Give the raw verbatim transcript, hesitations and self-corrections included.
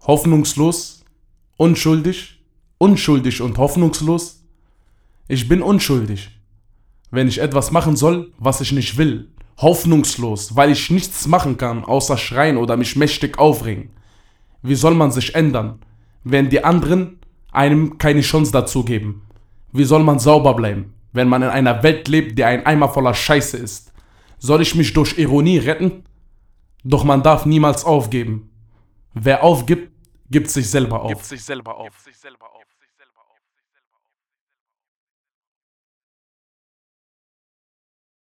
hoffnungslos, unschuldig, unschuldig und hoffnungslos. Ich bin unschuldig, wenn ich etwas machen soll, was ich nicht will. Hoffnungslos, weil ich nichts machen kann, außer schreien oder mich mächtig aufregen. Wie soll man sich ändern, wenn die anderen einem keine Chance dazu geben? Wie soll man sauber bleiben, wenn man in einer Welt lebt, die ein Eimer voller Scheiße ist? Soll ich mich durch Ironie retten? Doch man darf niemals aufgeben. Wer aufgibt, gibt sich selber auf. Gibt sich selber auf.